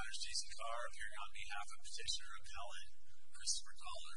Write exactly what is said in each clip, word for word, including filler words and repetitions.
Honors, Jason Carr, appearing on behalf of Petitioner Appellant Christopher Dollar.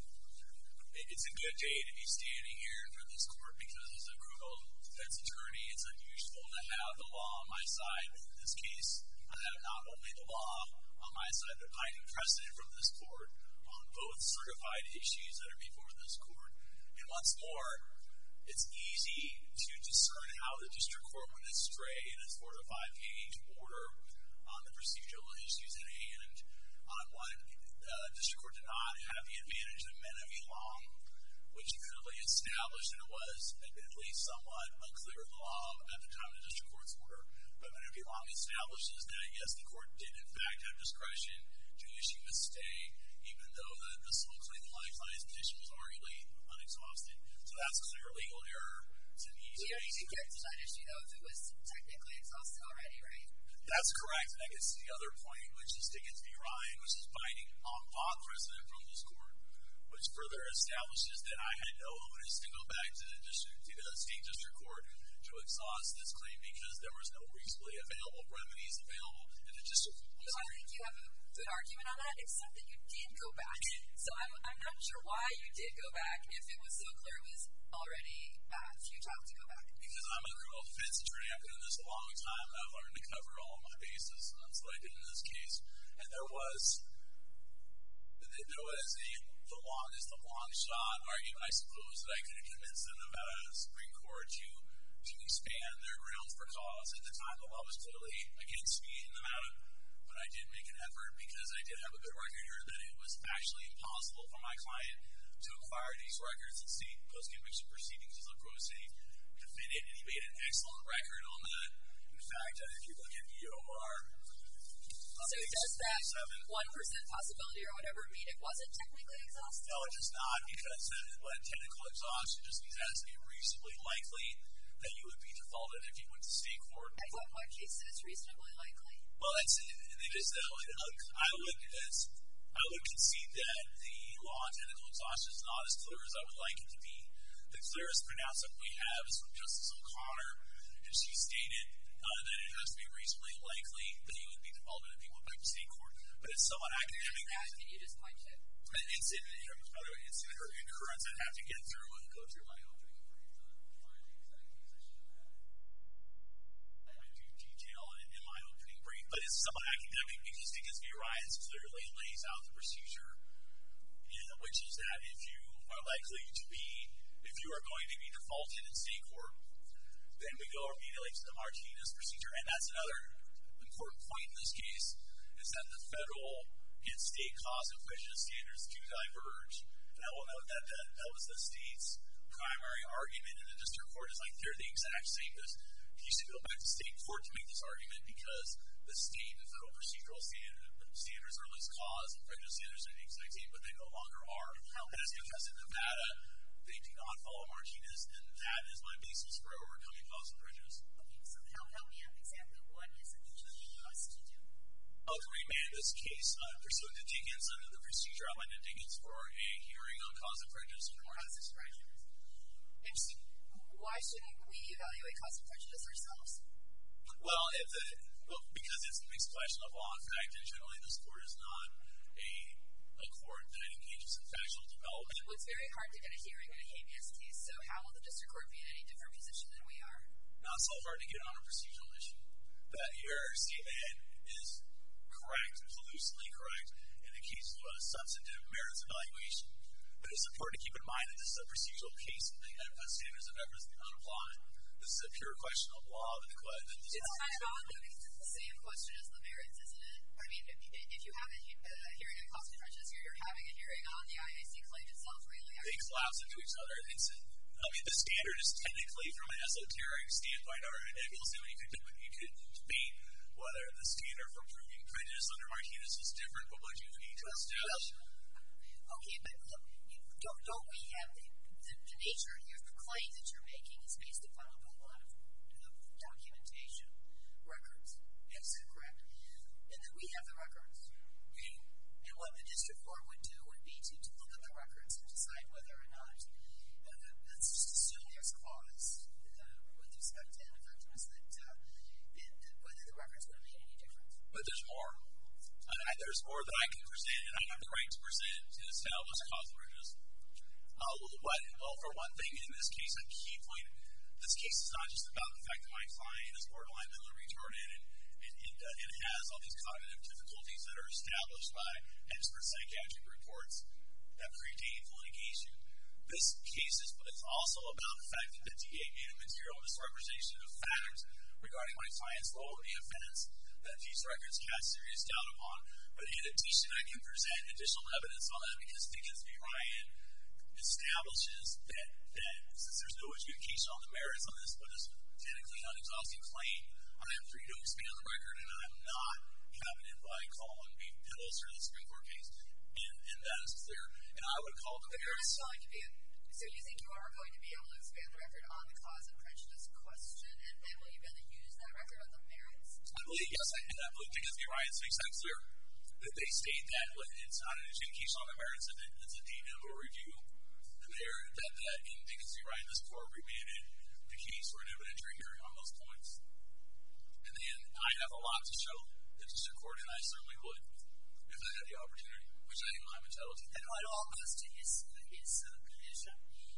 It's a good day to be standing here in front of this court because as a criminal defense attorney, it's unusual to have the law on my side. In this case, I have not only the law on my side, but binding precedent from this court on both certified issues that are before this court. And once more, it's easy to discern how the district court went astray in its four to five page order on the procedural issues at hand. On one, the uh, district court did not have the advantage of Menevee Long, which clearly established, and it was admittedly somewhat unclear in the law at the time of the district court's order, but Menevee Long establishes that, yes, the court did in fact have discretion to issue a stay, even though the, the slow claim of lifeline petition was arguably unexhausted. So that's a clear legal error. It's an easy You don't need to get to that issue, though, if it was technically exhausted already, right? That's correct, and that gets to the other point, which is Dickens v. Ryan, which is binding en banc precedent from this court, which further establishes that I had no onus to go back to the district, to the state district court to exhaust this claim because there was no reasonably available remedies available in the district court. So I think you have a good argument on that, except that you did go back. So I'm I'm not sure why you did go back if it was so clear it was already uh, futile to go back. Because I'm a criminal defense attorney, I've been in this a long time, and I've learned to cover all of my bases, and that's what I did in this case. And there was, there was a, the longest, the long shot argument, I suppose, that I could have convinced the Nevada Supreme Court to, to expand their grounds for cause. At the time, the law was clearly against me in Nevada, but I did make an effort because I did have a good record here that it was actually impossible for my client to acquire these records in state post-conviction proceedings as a pro se defendant, and he made an excellent record on that. In fact, uh, if you look at E O R, so does that one percent possibility or whatever mean it wasn't technically exhausted? No, it does not, because uh, what technical exhaustion just means it has to be reasonably likely that you would be defaulted if you went to state court. And what, what case is reasonably likely? Well, that's it. It is that I would, I would concede that the law on technical exhaustion is not as clear as I would like it to be. The clearest pronouncement we have is from Justice O'Connor, and she stated uh, that it has to be reasonably likely that you would be defaulted if you went back to state court. But it's somewhat academic. Can you just point to it? It's in, by the way, it's in her concurrence. I'd have to get through and go through my opening brief. I do detail it in my opening brief, but it's somewhat academic because Dickens v. Ryan clearly lays out the procedure, yeah, which is that if you are likely to be, if you are going to be defaulted in state court, then we go immediately to the Martinez procedure. And that's another important point in this case, is that the federal and state cause and prejudice standards do diverge. And I will note that that, that was the state's primary argument in the district court, is like they're the exact same as he should go back to state court to make this argument because the state and federal procedural standard, standards are less cause and prejudice standards are the exact same, but they no longer are. And that's because in Nevada, they do not follow Martinez, and that is my basis for overcoming cause and prejudice. Okay, so help, help me out exactly what is it that you need us to do? I'll remand this case uh, pursuant to Dickens under the procedure outlined in Dickens for a hearing on cause and prejudice under Martinez. Cause and prejudice. And so why shouldn't we evaluate cause and prejudice ourselves? Well, it's a, well, because it's a mixed question of law and fact, and generally this court is not a, a court that engages in factual development. Well, it's very hard to get a hearing in a habeas case, so how will the district court be in any different position than we are? Not so hard to get on a procedural issue. That your statement is correct, collusively correct, in the case of a substantive merits evaluation. But it's important to keep in mind that this is a procedural case and the standards of evidence do not apply. This is a pure question of law. That the, that this it's kind of odd, though, because it's the same question as the merits, isn't it? I mean, if you have a, a hearing on cause and prejudice, you're having a hearing on the I A C claim itself, really. They collapse into each other. It's, I mean, the standard is technically from an esoteric standpoint or a nebulous standpoint. You could, you could debate whether the standard for proving prejudice under Martinez is different from what you need to establish. Okay, but look, don't, don't we have the, the, the nature of the claim that you're making is based upon a lot of documentation, records, is that correct? And that we have the records. And what the district court would do would be to, to look at the records and decide whether or not, uh, let's just assume there's cause uh, with respect to ineffectiveness, that uh, it, whether the records would have made any difference. But there's more. there's more that I can present, and I have the right to present to establish cause of prejudice. Uh, what, well, for one thing, in this case, a key point, this case is not just about the fact that my client is borderline mentally retarded and, and, and, uh, and has all these cognitive difficulties that are established by expert psychiatric reports that predate the litigation. This case is, is also about the fact that the D A made a material misrepresentation of fact regarding my client's role in the offense, that these records cast serious doubt upon. But in addition, I can present additional evidence on that because Dickens v. Ryan establishes that, that since there's no adjudication on the merits on this, but it's technically an unexhausted claim, I am free to expand the record, and I'm not cabinet by Colin B. Pills or the Supreme Court case. And, and that is clear. And I would call the merits. So you think you are going to be able to expand the record on the cause of prejudice question, and then will you be able to use that record on the merits? I believe, yes, I, and I believe Dickens v. Ryan makes that clear. That they state that it's not an adjudication on the merits, and it's a de novo review. And there, that, that in Dickens v. Ryan, this court remanded the case for an evidentiary hearing on those points. And then I have a lot to show the district court, and I certainly would if I had the opportunity, which I think I'm entitled to. And it all goes to his, his uh, condition.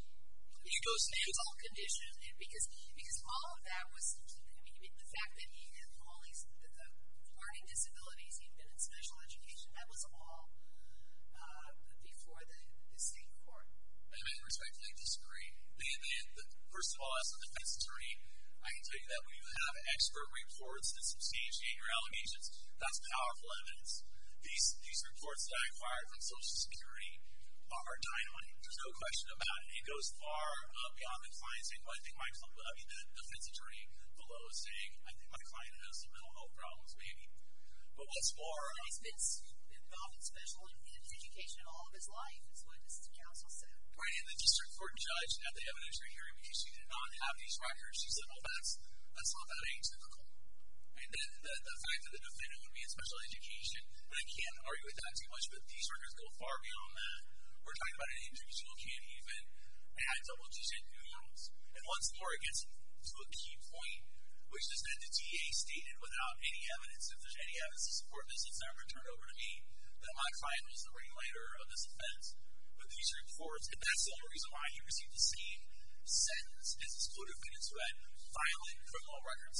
It goes to his mental condition, because because all of that was, I mean, the fact that he had all these the, the learning disabilities, he'd been in special education, that was all uh, before the, the state court. I respectfully disagree. They, they, the, first of all, as a defense attorney, I can tell you that when you have expert reports that substantiate your allegations, that's powerful evidence. These these reports that I acquired from Social Security are, are dynamite. There's no question about it. It goes far uh, beyond the client saying, well, I think my I mean, the defense attorney below is saying, I think my client has some mental health problems, maybe. But what's more, uh, he's been involved in special education all of his life, is what this counsel said. Right, and the district court judge at the evidentiary hearing, because she did not have these records, she said, well, that's that's not that atypical. And then the, the fact that the defendant would be in special education, and I can't argue with that too much, but these records go far beyond that. We're talking about an individual who can't even add double-digit numerals. And once more, it gets to a key point, which is that the D A stated without any evidence, if there's any evidence to support this, it's never turned over to me, that my client was the ringleader of this offense. But these reports, and that's the only reason why he received the same sentence as his co-defendants who had violent criminal records.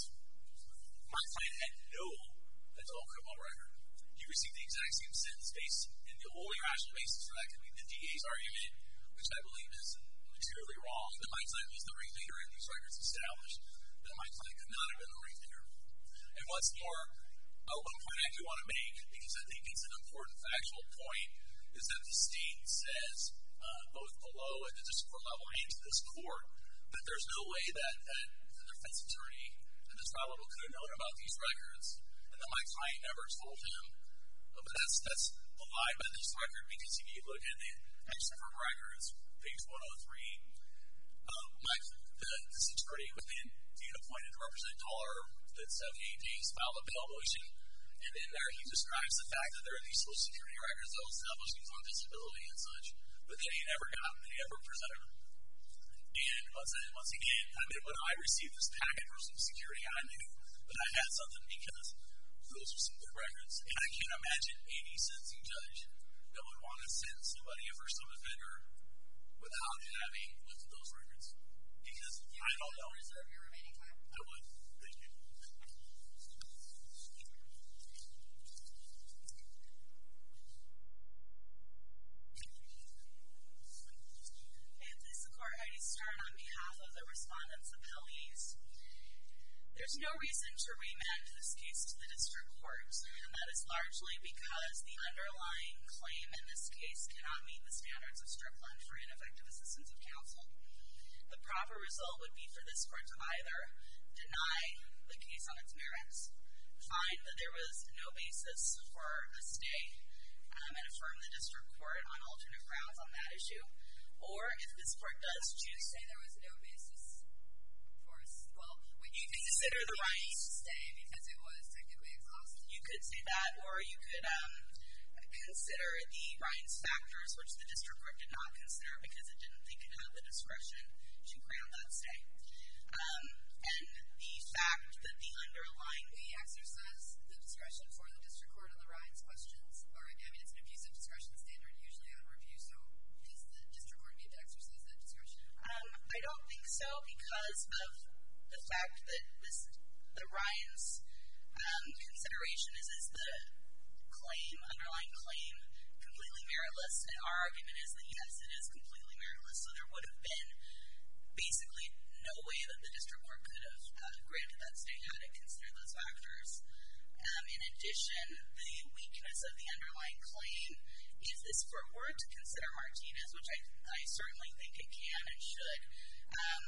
My client had no adult criminal record. He received the exact same sentence based, and the only rational basis for that could be the D A's argument, which I believe is materially wrong, that my client was the ringleader and these records established that my client could not have been the ringleader. And once more, uh, one point I do want to make, because I think it's an important factual point, is that the state says, uh, both below at the district court level and to this court, that there's no way that, that the defense attorney and the trial level could have known about these records, and that my client never told him. Uh, but that's that's belied by this record, because if you look at the expert records, page one oh three, uh, my, the, this attorney within being appointed to represent Dollar that seventy-eight days filed a bail motion, and in there he describes the fact that there are these Social Security records that will establish he was on disability and such, but then he never got them, he never presented them. And once, once again, I mean, when I received this packet from Social Security, I knew that I had something because those are some good records. And I can't imagine any sentencing judge that would want to sentence somebody, a first-time offender, without having looked at those records. Because I don't know. Reserve your remaining time. I would. Thank you. Court, I start on behalf of the respondents' appellees. There's no reason to remand this case to the district court, and that is largely because the underlying claim in this case cannot meet the standards of Strickland for ineffective assistance of counsel. The proper result would be for this court to either deny the case on its merits, find that there was no basis for a stay, um, and affirm the district court on alternate grounds on that issue. Or if this court does choose, say there was no basis for us. Well, you could consider the rights to stay because it was technically exhausted. You could say that, or you could um, consider the Ryan's factors, which the district court did not consider because it didn't think it had the discretion to grant that stay. Um, and the fact that the underlying we exercise the discretion for the district court on the Ryan's questions. discretion standard usually on review, so does the district court need to exercise that discretion? Um, I don't think so because of the fact that this, the Ryan's um, consideration is, is the claim, underlying claim, completely meritless, and our argument is that yes, it is completely meritless, so there would have been basically no way that the district court could have uh, granted that stay had it considered those factors. Um, in addition, the weakness of the underlying claim, if this court were to consider Martinez, which I, I certainly think it can and should, um,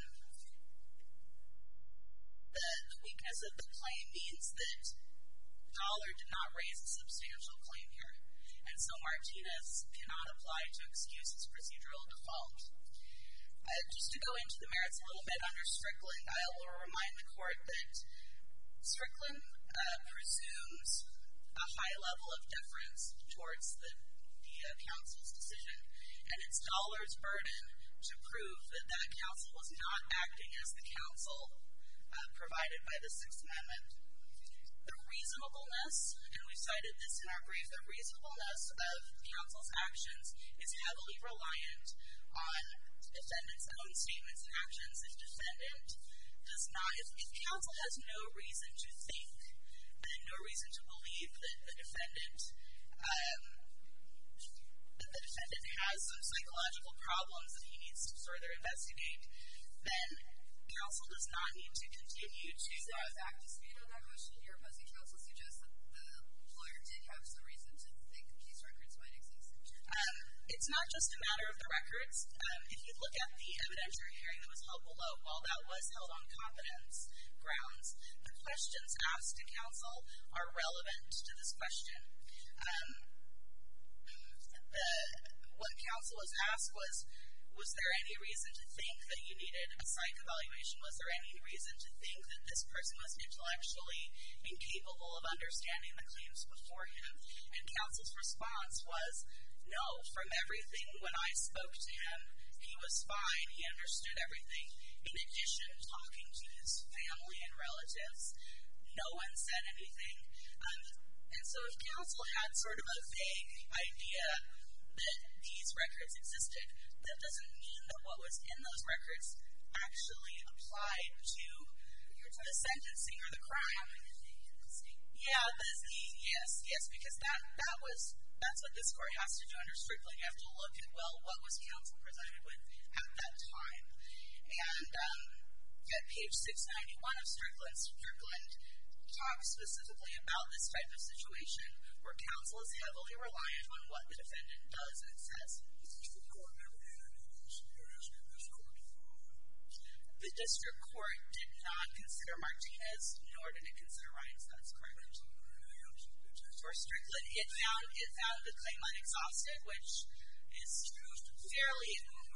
the, the weakness of the claim means that Dollar did not raise a substantial claim here, and so Martinez cannot apply to excuse his procedural default. Uh, just to go into the merits a little bit under Strickland, I will remind the court that Strickland uh, presumes a high level of deference towards the, the uh, council's decision, and it's Dollar's burden to prove that that council was not acting as the council uh, provided by the Sixth Amendment. The reasonableness, and we've cited this in our brief, the reasonableness of council's actions is heavily reliant on defendant's own statements and actions. If defendant does not, if, if counsel has no reason to think and no reason to believe that the defendant, um, that the defendant has some psychological problems that he needs to further investigate, then counsel does not need to continue to. Is there a fact dispute on that question? Your opposing counsel suggests that the lawyer did have some reason to think these records might exist. Um, it's not just a matter of the records. Um, if you look at the evidentiary hearing that was held below, while that was held on competence grounds, the questions asked to counsel are relevant to this question. Um, the, what counsel was asked was, was there any reason to think that you needed a psych evaluation? Was there any reason to think that this person was intellectually incapable of understanding the claims before him? And counsel's response was, no, from everything when I spoke to him, he was fine, he understood everything. In addition, talking to his family and relatives, no one said anything. Um, and so if counsel had sort of a vague idea that these records existed, that doesn't mean that what was in those records actually applied to the sentencing or the crime. Yeah, the, the, yes, yes, because that, that was, that's what this court has to do under Strickland. You have to look at, well, what was counsel presented with at that time. And um, at page six ninety-one of Strickland, Strickland talks specifically about this type of situation where counsel is heavily reliant on what the defendant does and says. The district court did not consider Martinez, nor did it consider Ryan's. That's correct. For Strickland, it found, it found the claim unexhausted, which is fairly.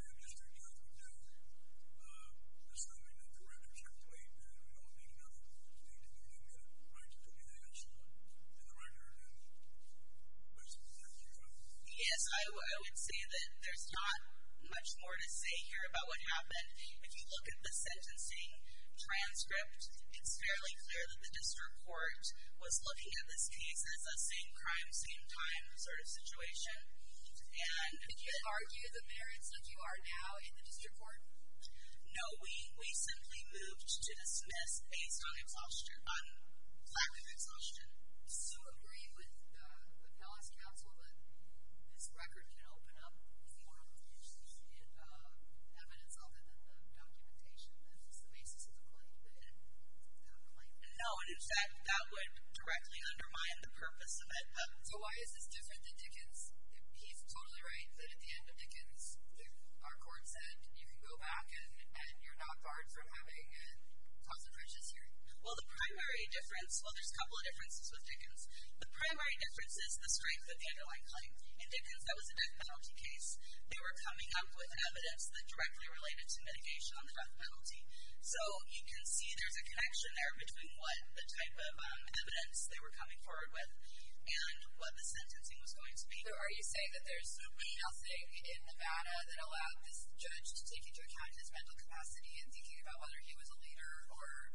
Yes, I, w- I would say that there's not much more to say here about what happened. If you look at the sentencing transcript, it's fairly clear that the district court was looking at this case as a same crime, same time sort of situation. And did you argue the merits like you are now in the district court? No, we, we simply moved to dismiss based on exhaustion, on lack of exhaustion. So agree with the appellant's counsel that this record can open up for in, uh, evidence other than the documentation that is the basis of the claim, the, the claim? No, and in fact, that would directly undermine the purpose of it. Uh, so why is this different than Dickens? He's totally right that at the end of Dickens, the, our court said you can go back and, and you're not barred from having a cause of prejudice hearing. Well, the primary difference, well, there's a couple of differences with Dickens. The primary difference is the strength of the underlying claim. In Dickens, that was a death penalty case. They were coming up with evidence that directly related to mitigation on the death penalty. So you can see there's a connection there between what the type of um, evidence they were coming forward with and what the sentencing was going to be. So are you saying that there's nothing in Nevada that allowed this judge to take into account his mental capacity in thinking about whether he was a leader or his role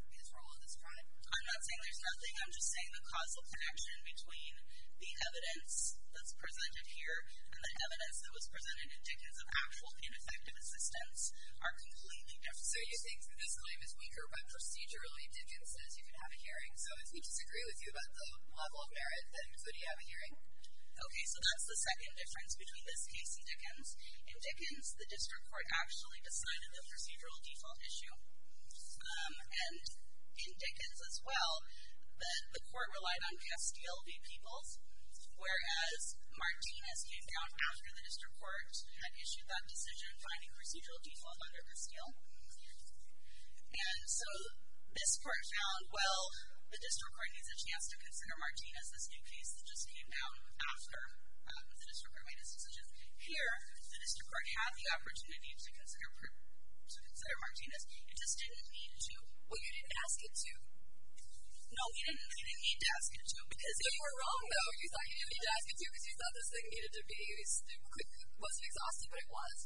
role in this crime? I'm not saying there's nothing. I'm just saying the causal connection between the evidence that's presented here and the evidence that was presented in Dickens of actual ineffective assistance are completely different. So you think this claim is weaker, but procedurally Dickens says you can have a hearing. So if we disagree with you about the level of merit, then could you have a hearing? Okay, so that's the second difference between this case and Dickens. In Dickens, the district court actually decided the procedural default issue. Um, and in Dickens as well, the, the court relied on Castile v. Peoples, whereas Martinez came down after the district court had issued that decision finding procedural default under Castile. And so this court found, well, the district court needs a chance to consider Martinez, this new case that just came down after um, the district court made its decision. Here, the district court had the opportunity to consider to consider Martinez. It just didn't need to. Well, you didn't ask it to. No, we didn't, we didn't need to ask it to because you were wrong, though. You thought you didn't need to ask it to because you thought this thing needed to be, it wasn't exhausted, but it was.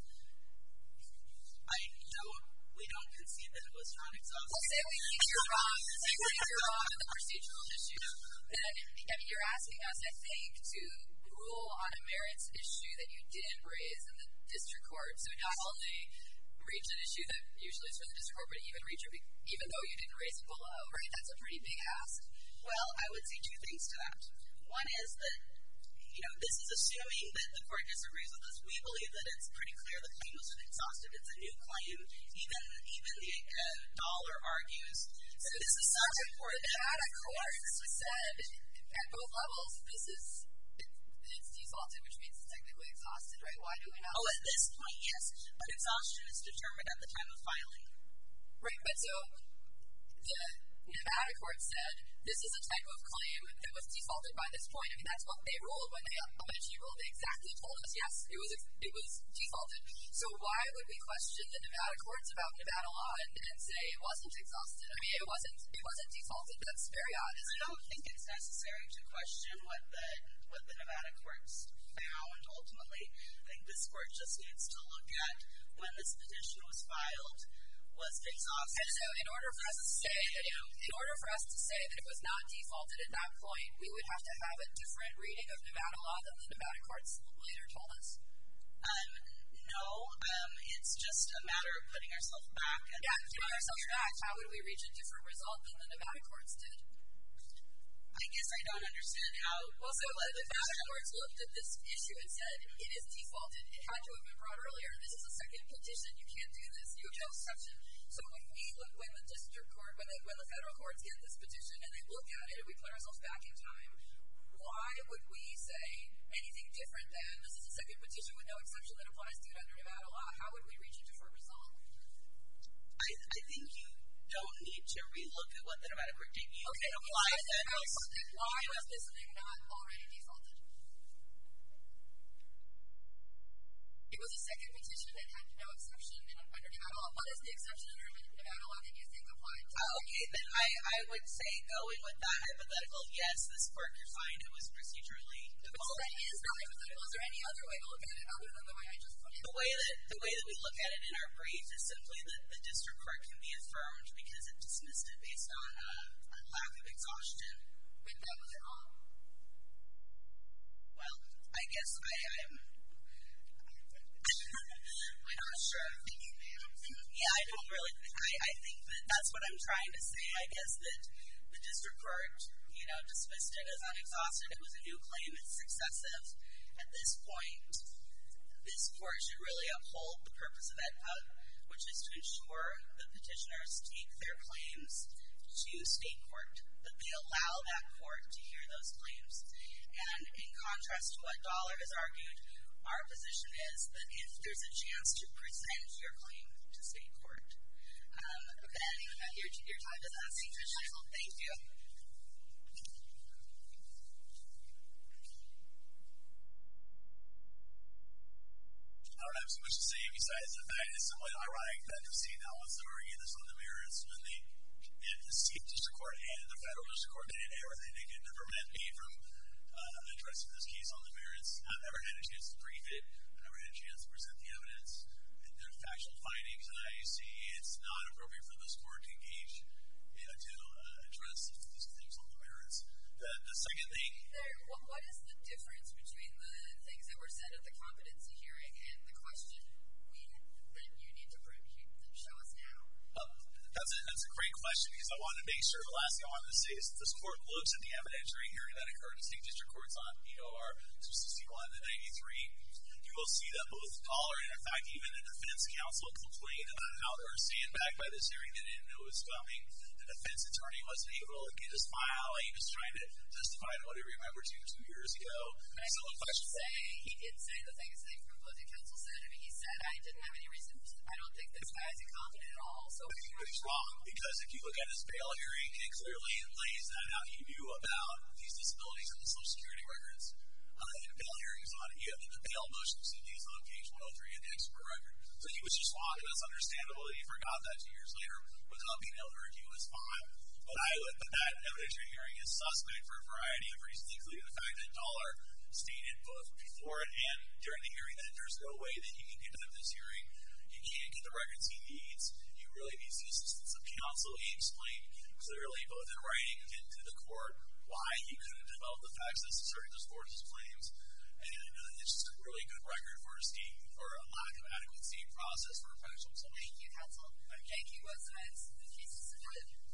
I don't, we don't concede that it was not exhausted. Well, say we think you're wrong. Say we think you're wrong on the procedural issue. Then I mean, you're asking us, I think, to rule on a merits issue that you did raise in the district court. So not only reach an issue that usually is for the district court, but even reach it even though you didn't raise it below, right? That's a pretty big ask. Well, I would say two things to that. One is that, you know, this is assuming that the court disagrees with us. We believe that it's pretty clear the claim was exhausted. It's a new claim. Even even the uh, dollar argues that this is such important. The Nevada courts said at both levels this is it, it's defaulted, which means it's technically exhausted, right? Why do we not? Oh, at this point, yes, but exhaustion is determined at the time of filing. Right, but so the Nevada court said this is a type of claim that was defaulted by this point. I mean, that's what they ruled when they eventually ruled. They exactly told us, yes, it was it was defaulted. So why would we question the Nevada courts about Nevada law and, and say it wasn't exhausted? I mean, it wasn't it wasn't defaulted. That's very odd. I don't think it's necessary to question what the what the Nevada courts found ultimately. I think this court just needs to look at when this petition was filed. Was exhausted. And so in order for us to say that it, in order for us to say that it was not defaulted at that point, we would have to have a different reading of Nevada law than the Nevada courts later told us. Um, no, um, it's just a matter of putting ourselves back. And yeah, putting ourselves back. How would we reach a different result than the Nevada courts did? I guess I don't understand how. Well, so the Nevada courts looked at this issue and said it is defaulted. It had to have been brought earlier. This is a second petition. You can't do this. You have no exception. So when we look, when the district court, when, they, when the federal courts get this petition and they look at it and we put ourselves back in time, why would we say anything different than this is a second petition with no exception that applies to it under Nevada law? How would we reach a different result? I, I think you don't need to relook at what the Nevada court did. You okay, can apply that. Why was this thing not already defaulted? It was a second petition that had no exception under Nevada law. What is the exception under Nevada law that you think applied to it? Uh, okay, then I, I would say going with that hypothetical, yes, this court could find it was procedurally defaulted. So that is not hypothetical. Is there any other way to look at it other than the way I just put it? The way that the way that we look at it in our brief is simply that the district court can be affirmed because it dismissed it based on uh, a lack of exhaustion. But that was wrong. Well, I guess I am. I'm not sure. Yeah, I don't really. I, I think that that's what I'm trying to say. I guess that the district court, you know, dismissed it as unexhausted. It was a new claim. It's successive. At this point, this court should really uphold the purpose of E D P A, which is to ensure that petitioners take their claims to state court, that they allow that court to hear those claims. And in contrast to what Dollar has argued, our position is that if there's a chance to present your claim to state court, um, then your, your time is up. Thank you. I don't have so much to say besides the fact it's somewhat ironic that the state now wants to argue this on the merits when they, if the state district court and the federal district court did everything they could to prevent me from uh, addressing this case on the merits. I've never had a chance to brief it. I've never had a chance to present the evidence and their factual findings, and I see it's not appropriate for this court to engage in to uh, address these claims on the merits. The, the second thing... There, what, what is the difference between the things that were said at the competency hearing and the question we, that you need to bring, show us now? Uh, that's, a, that's a great question, because I wanted to make sure, the last thing I wanted to say is that this court looks at the evidentiary hearing that occurred in state district courts on E O R two sixty-one and ninety-three. You will see that both Dollar and, in fact, even the defense counsel complained about how they were sandbagged by this hearing. They didn't know it was coming. The defense attorney wasn't able to get his file. He was trying to testify to what he remembered two, two years ago. But I so think he did say, he did say the things that the opposing counsel said. I mean, he said, I didn't have any reason to, I don't think this guy is incompetent at all. So But he's wrong, because if you look at his bail hearing, it clearly lays that out. He knew about these disabilities in the Social Security records. Uh, and bail hearings on it. You have the bail motion C Ds on page one oh three in the expert record. So he was just wrong, and that's understandable that he forgot that two years later without being able to argue his file. But I would, but that evidentiary hearing is suspect for a variety of reasons, including the fact that Dollar stated both before and during the hearing that there's no way that he can conduct this hearing. He can't get the records he needs. He really needs the assistance of counsel. He explained clearly, both in writing and to the court, why he couldn't develop the facts necessary to support his claims. And uh, it's just a really good record for a state, for a lack of adequate state process for a factual solution. Thank you, counsel. Thank you, both sides. The case is submitted.